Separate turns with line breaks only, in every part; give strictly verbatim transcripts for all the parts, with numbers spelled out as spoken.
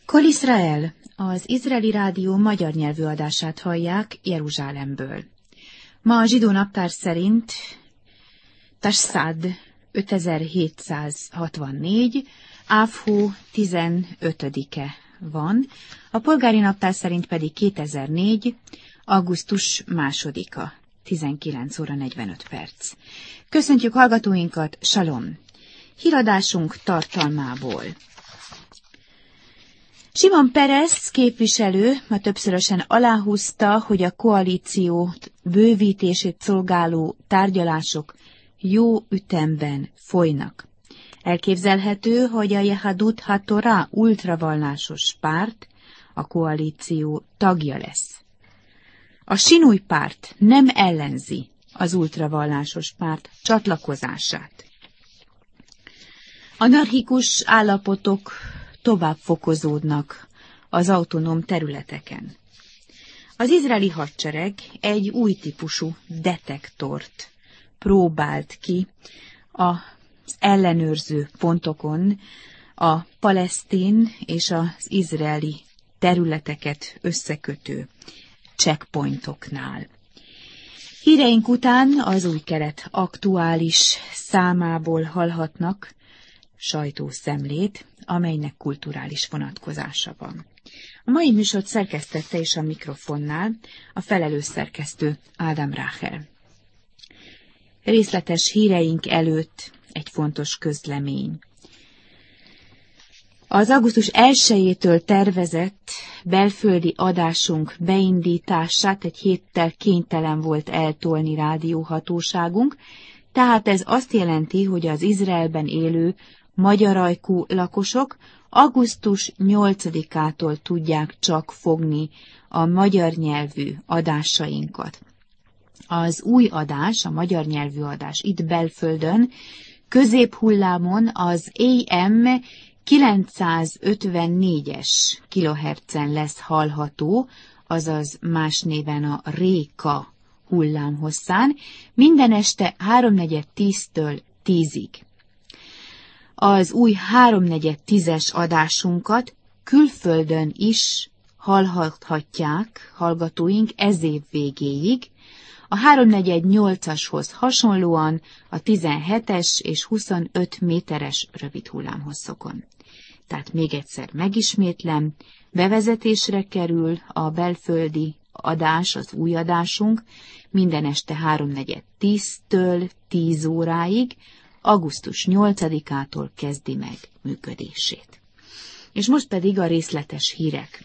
Kol Israel, az izraeli rádió magyar nyelvű adását hallják Jeruzsálemből. Ma a zsidó naptár szerint Tashszad ötezer-hétszázhatvannégy, Áv-hó tizenötödike van, a polgári naptár szerint pedig kétezer-négy, augusztus másodika, tizenkilenc óra negyvenöt perc. Köszöntjük hallgatóinkat, salom! Híradásunk tartalmából. Simon Peres képviselő ma többszörösen aláhúzta, hogy a koalíció bővítését szolgáló tárgyalások jó ütemben folynak. Elképzelhető, hogy a Yehadut HaTorah ultravallásos párt a koalíció tagja lesz. A Sinúj párt nem ellenzi az ultravallásos párt csatlakozását. Anarchikus állapotok tovább fokozódnak az autonóm területeken. Az izraeli hadsereg egy új típusú detektort próbált ki az ellenőrző pontokon, a palesztin és az izraeli területeket összekötő checkpointoknál. Híreink után az új kelet aktuális számából hallhatnak sajtószemlét, amelynek kulturális vonatkozása van. A mai műsort szerkesztette és a mikrofonnál a felelős szerkesztő Ádám Ráhel. Részletes híreink előtt egy fontos közlemény. Az augusztus elsejétől tervezett belföldi adásunk beindítását egy héttel kénytelen volt eltolni rádióhatóságunk, tehát ez azt jelenti, hogy az Izraelben élő magyarajkú lakosok augusztus nyolcadikától tudják csak fogni a magyar nyelvű adásainkat. Az új adás, a magyar nyelvű adás itt belföldön, középhullámon az á em kilencszázötvennégyes kilohertzen lesz hallható, azaz más néven a Réka hullámhosszán, minden este háromnegyed tíztől tízig. Az új háromnegyed tízes adásunkat külföldön is hallhatják hallgatóink ez év végéig, a háromnegyed nyolcashoz hasonlóan a tizenhetes és huszonöt méteres rövid hullámhosszokon. Tehát még egyszer megismétlem, bevezetésre kerül a belföldi adás, az új adásunk, minden este háromnegyed tíztől tíz óráig, augusztus nyolcadikától kezdi meg működését. És most pedig a részletes hírek.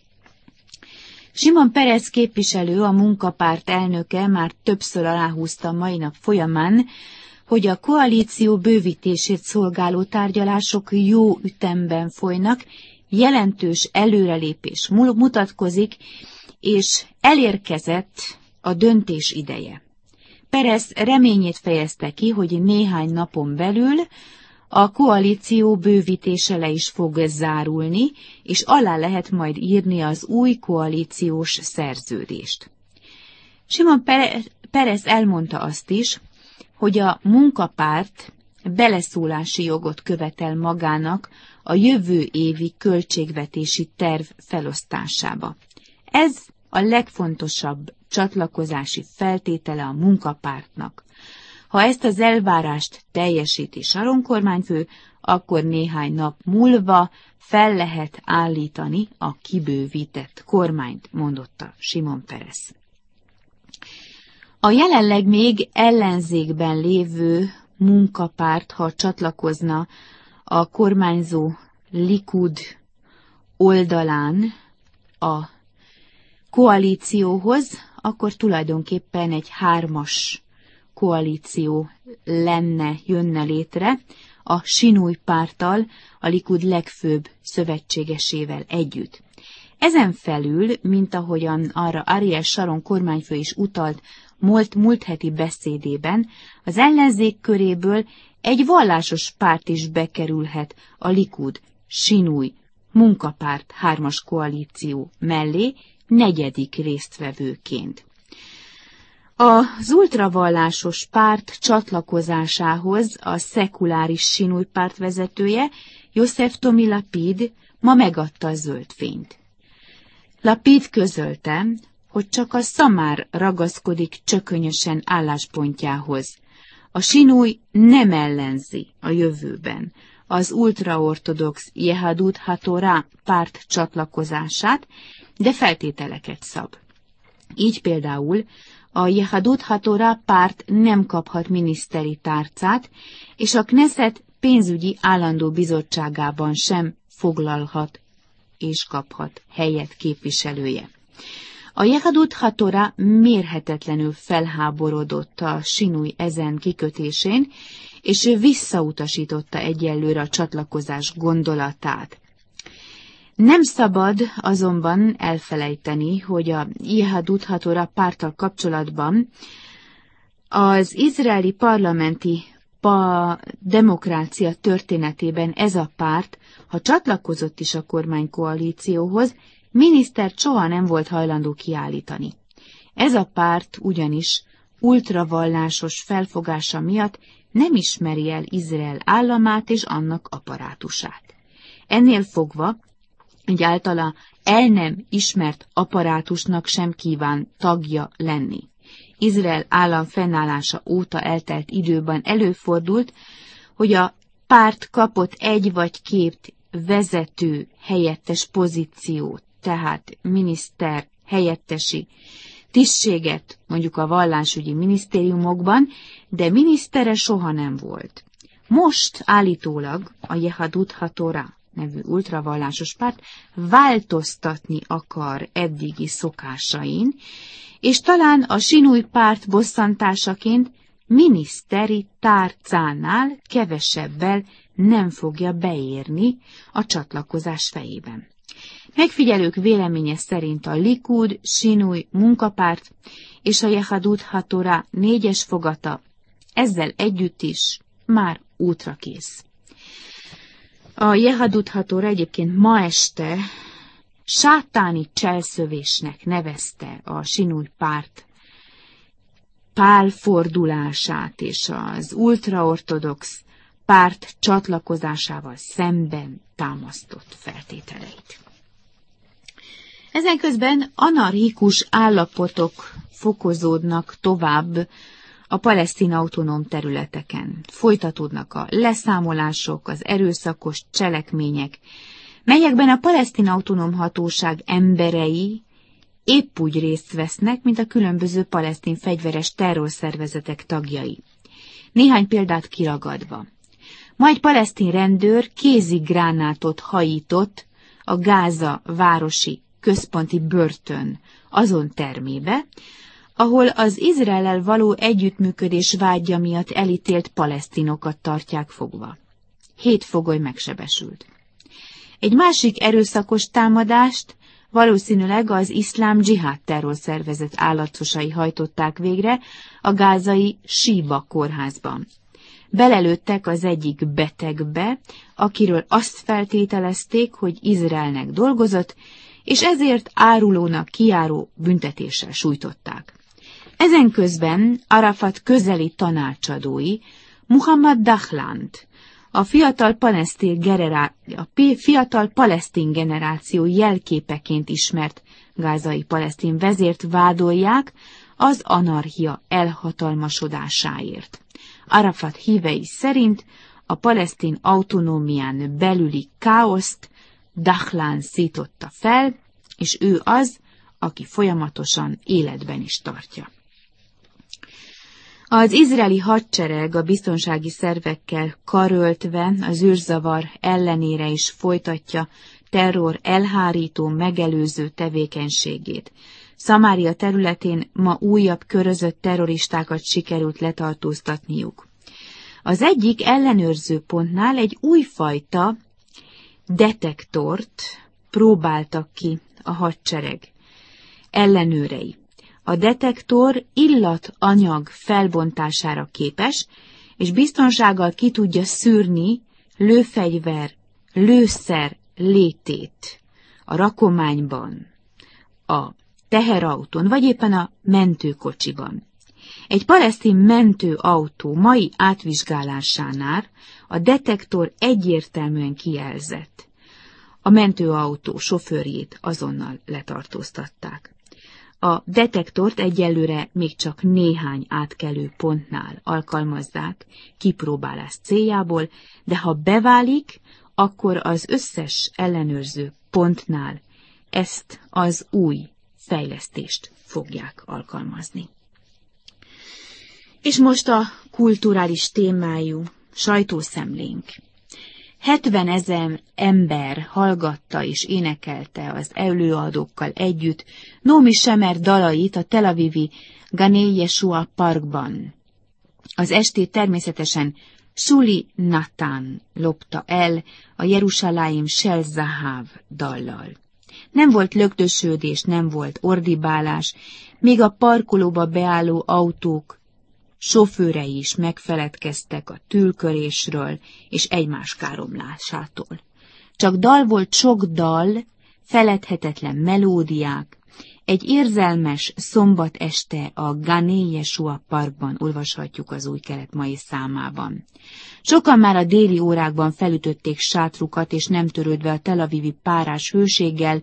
Simon Peres képviselő, a munkapárt elnöke már többször aláhúzta a mai nap folyamán, hogy a koalíció bővítését szolgáló tárgyalások jó ütemben folynak, jelentős előrelépés mutatkozik, és elérkezett a döntés ideje. Peres reményét fejezte ki, hogy néhány napon belül a koalíció bővítése le is fog zárulni, és alá lehet majd írni az új koalíciós szerződést. Simon Peres elmondta azt is, hogy a munkapárt beleszólási jogot követel magának a jövő évi költségvetési terv felosztásába. Ez a legfontosabb csatlakozási feltétele a munkapártnak. Ha ezt az elvárást teljesíti Sharon kormányfő, akkor néhány nap múlva fel lehet állítani a kibővített kormányt, mondotta Simon Peres. A jelenleg még ellenzékben lévő munkapárt, ha csatlakozna a kormányzó Likud oldalán a koalícióhoz, akkor tulajdonképpen egy hármas koalíció lenne, jönne létre a Sinúj párttal, a Likud legfőbb szövetségesével együtt. Ezen felül, mint ahogyan arra Ariel Sharon kormányfő is utalt múlt, múlt heti beszédében, az ellenzék köréből egy vallásos párt is bekerülhet a Likud, Sinúj, munkapárt hármas koalíció mellé negyedik résztvevőként. Az ultravallásos párt csatlakozásához a szekuláris Sinúj párt vezetője Yosef Tomi Lapid ma megadta a zöld fényt. Lapid közölte, hogy csak a szamár ragaszkodik csökönyösen álláspontjához. A sinúj nem ellenzi a jövőben az ultraortodox Jehadut HaTorah párt csatlakozását, de feltételeket szab. Így például a Jehadut HaTorah párt nem kaphat miniszteri tárcát, és a Knesset pénzügyi állandó bizottságában sem foglalhat és kaphat helyet képviselője. A Jehadut HaTorah mérhetetlenül felháborodott a sinúj ezen kikötésén, és ő visszautasította egyelőre a csatlakozás gondolatát. Nem szabad azonban elfelejteni, hogy a Jehadut HaTorah párttal kapcsolatban az izraeli parlamenti pa demokrácia történetében ez a párt, ha csatlakozott is a kormánykoalícióhoz, minisztert soha nem volt hajlandó kiállítani. Ez a párt ugyanis ultravallásos felfogása miatt nem ismeri el Izrael államát és annak apparátusát. Ennél fogva, egy általa el nem ismert apparátusnak sem kíván tagja lenni. Izrael állam fennállása óta eltelt időben előfordult, hogy a párt kapott egy vagy két vezető helyettes pozíciót, tehát miniszter helyettesi tisztséget mondjuk a vallásügyi minisztériumokban, de minisztere soha nem volt. Most állítólag a Jehadut HaTorah nevű ultravallásos párt változtatni akar eddigi szokásain, és talán a sinúj párt bosszantásaként miniszteri tárcánál kevesebbel nem fogja beérni a csatlakozás fejében. Megfigyelők véleménye szerint a Likud, sinúj munkapárt és a Jehadut HaTorah négyes fogata ezzel együtt is már útra kész. A Jehadut HaTorah egyébként ma este sátáni cselszövésnek nevezte a sinúj párt pálfordulását és az ultraortodox párt csatlakozásával szemben támasztott feltételeit. Ezenközben anarchikus állapotok fokozódnak tovább a palesztin autonóm területeken. Folytatódnak a leszámolások, az erőszakos cselekmények, melyekben a palesztin autonóm hatóság emberei épp úgy részt vesznek, mint a különböző palesztin fegyveres terrorszervezetek tagjai. Néhány példát kiragadva. Ma egy palesztin rendőr kézigránátot hajított a Gáza városi központi börtön azon termébe, ahol az Izraellel való együttműködés vágya miatt elítélt palesztinokat tartják fogva. Hét fogoly megsebesült. Egy másik erőszakos támadást valószínűleg az iszlám dzsihád terrorszervezet állatosai hajtották végre a gázai Síba kórházban. Belelőttek az egyik betegbe, akiről azt feltételezték, hogy Izraelnek dolgozott, és ezért árulónak kijáró büntetéssel sújtották. Ezen közben Arafat közeli tanácsadói Muhammad Dahlant, a fiatal palesztin, generá... a fiatal palesztin generáció jelképeként ismert gázai palesztin vezért vádolják az anarchia elhatalmasodásáért. Arafat hívei szerint a palesztin autonómián belüli káoszt Dahlan szította fel, és ő az, aki folyamatosan életben is tartja. Az izraeli hadsereg a biztonsági szervekkel karöltve az űrzavar ellenére is folytatja terror elhárító, megelőző tevékenységét. Szamária területén ma újabb körözött terroristákat sikerült letartóztatniuk. Az egyik ellenőrző pontnál egy újfajta detektort próbáltak ki a hadsereg ellenőrei. A detektor illatanyag felbontására képes, és biztonsággal ki tudja szűrni lőfegyver, lőszer létét a rakományban, a teherautón, vagy éppen a mentőkocsiban. Egy palesztin mentőautó mai átvizsgálásánál a detektor egyértelműen kijelzett. A mentőautó sofőrjét azonnal letartóztatták. A detektort egyelőre még csak néhány átkelő pontnál alkalmazzák kipróbálás céljából, de ha beválik, akkor az összes ellenőrző pontnál ezt az új fejlesztést fogják alkalmazni. És most a kulturális témájú sajtószemlénk. hetvenezer ember hallgatta és énekelte az előadókkal együtt Naomi Shemer dalait a Tel Avivi Ganei Yeshua parkban. Az estét természetesen Shuli Natan lopta el a Jerushalayim Shel Zahav dallal. Nem volt lögdösödés, nem volt ordibálás, még a parkolóba beálló autók sofőrei is megfeledkeztek a tülkörésről és egymás káromlásától. Csak dal volt, sok dal, feledhetetlen melódiák. Egy érzelmes szombat este a Ganei Yeshua parkban olvashatjuk az Új Kelet mai számában. Sokan már a déli órákban felütötték sátrukat, és nem törődve a tel avivi párás hőséggel,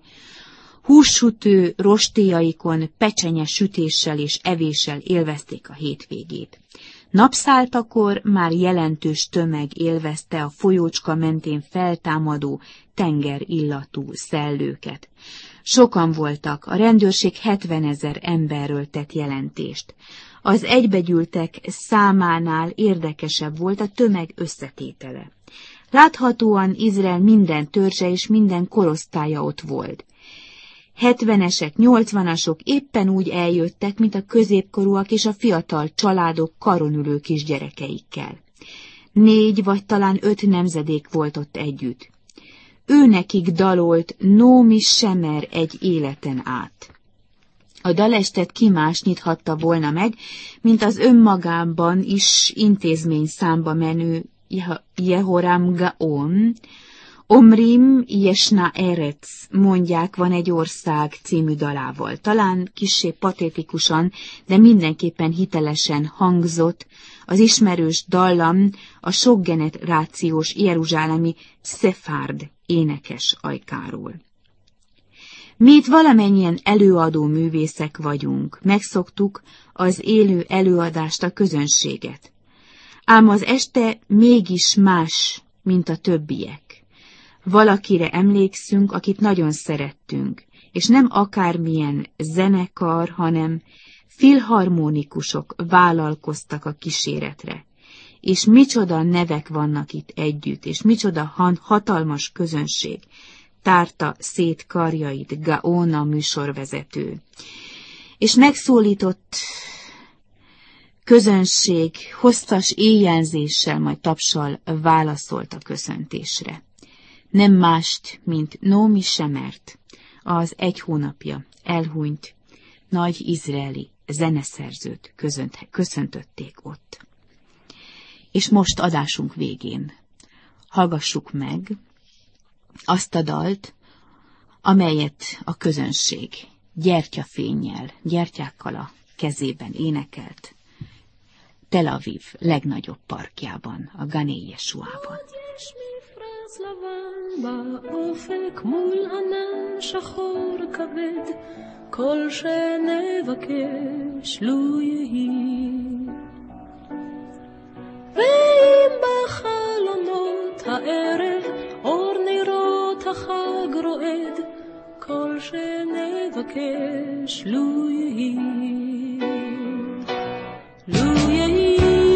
hússütő rostéjaikon pecsenye sütéssel és evéssel élvezték a hétvégét. Napszáltakor már jelentős tömeg élvezte a folyócska mentén feltámadó tengerillatú szellőket. Sokan voltak, a rendőrség hetvenezer emberről tett jelentést. Az egybegyűltek számánál érdekesebb volt a tömeg összetétele. Láthatóan Izrael minden törzse és minden korosztálya ott volt. hetvenesek, nyolcvanasok éppen úgy eljöttek, mint a középkorúak és a fiatal családok karonülő kisgyerekeikkel. Négy vagy talán öt nemzedék volt ott együtt. Őnekik dalolt Naomi Shemer egy életen át. A dalestet ki más nyithatta volna meg, mint az önmagában is intézmény számba menő Jehoram Gaon. Omrim Yeshna Eretz, mondják, van egy ország című dalával. Talán kissé patétikusan, de mindenképpen hitelesen hangzott az ismerős dallam a sokgenerációs jeruzsálemi szefárd énekes ajkáról. Mi itt valamennyien előadó művészek vagyunk, megszoktuk az élő előadást, a közönséget. Ám az este mégis más, mint a többiek. Valakire emlékszünk, akit nagyon szerettünk, és nem akármilyen zenekar, hanem filharmonikusok vállalkoztak a kíséretre. És micsoda nevek vannak itt együtt, és micsoda hatalmas közönség tárta szét karjait Gaona műsorvezető. És megszólított közönség hosszas éjjelzéssel, majd tapssal válaszolt a köszöntésre. Nem mást, mint Naomi Shemert, az egy hónapja elhunyt nagy izraeli zeneszerzőt köszöntötték ott. És most adásunk végén hallgassuk meg azt a dalt, amelyet a közönség gyertyafénnyel, gyertyákkal a kezében énekelt Tel Aviv legnagyobb parkjában, a Ganei Yeshuában.
באופק מול ענן שחור כבד כל שנבקש לו יהי ואם בחלונות הערב אור נרות החג רועד כל שנבקש לו יהי לו יהי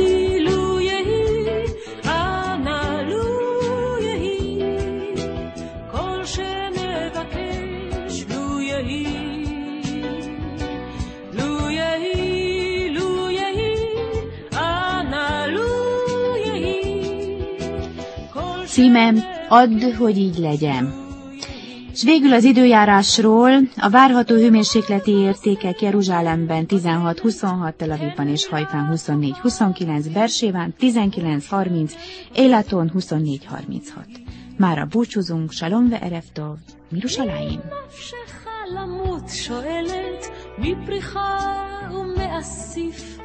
Címem, add, hogy így legyen. És végül az időjárásról, a várható hőmérsékleti értékek Jeruzsálemben tizenhat huszonhat, Tel Avivban és Hajfán huszonnégy huszonkilenc, Beerséván tizenkilenc harminc, Élaton huszonnégy harminchat. Mára búcsúzunk, Shalom ve erev tov, Yerushalayim.
שואלת מפריחה ומאסיף